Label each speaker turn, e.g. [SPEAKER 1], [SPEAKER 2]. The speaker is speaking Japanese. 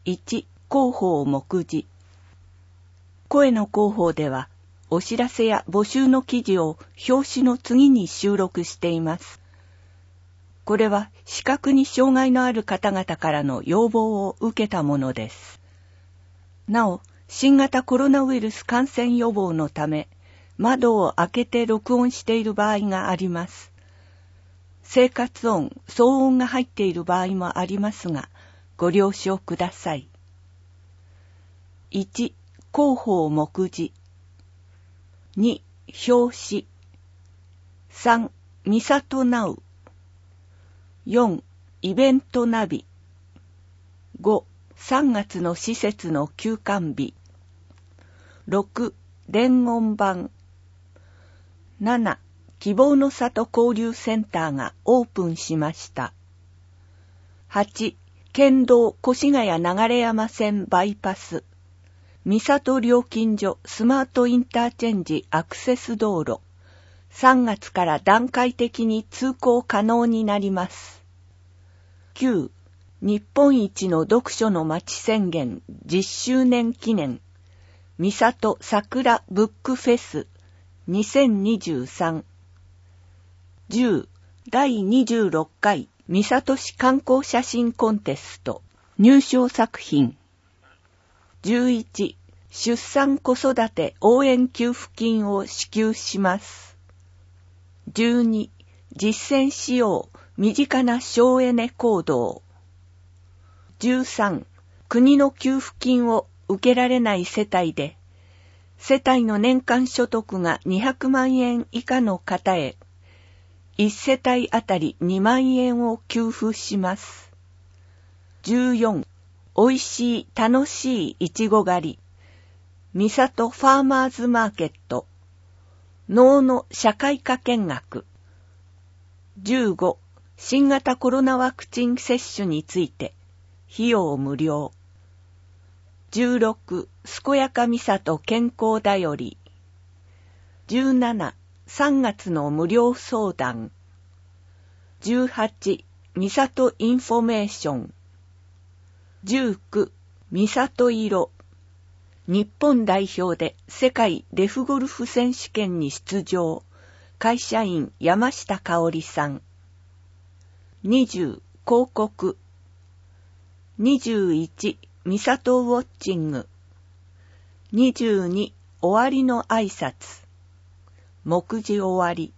[SPEAKER 1] 1、広報目次。声の広報では、お知らせや募集の記事を表紙の次に収録しています。これは視覚に障害のある方々からの要望を受けたものです。なお、新型コロナウイルス感染予防のため、窓を開けて録音している場合があります。生活音、騒音が入っている場合もありますが、ご了承ください。1、広報目次。2、表紙。3、みさとナウ。4、イベントナビ。5、3月の施設の休館日。6、伝言板。7、希望の里交流センターがオープンしました。8、県道越谷流山線バイパス。三郷料金所スマートインターチェンジアクセス道路。3月から段階的に通行可能になります。9、日本一の読書の街宣言10周年記念。三郷桜ブックフェス2023。10、第26回三郷市観光写真コンテスト入賞作品。11、出産子育て応援給付金を支給します。12、実践しよう身近な省エネ行動。13、国の給付金を受けられない世帯で、世帯の年間所得が200万円以下の方へ、1世帯あたり2万円を給付します。14、おいしい楽しいいちご狩り。三郷ファーマーズマーケット。農の社会科見学。15、新型コロナワクチン接種について、費用無料。16、健やか三郷健康だより。17、3月の無料相談。18、三郷インフォメーション。19、三郷色。日本代表で世界デフゴルフ選手権に出場。会社員山下香織さん。20、広告。21、三郷ウォッチング。22、終わりの挨拶。目次終わり。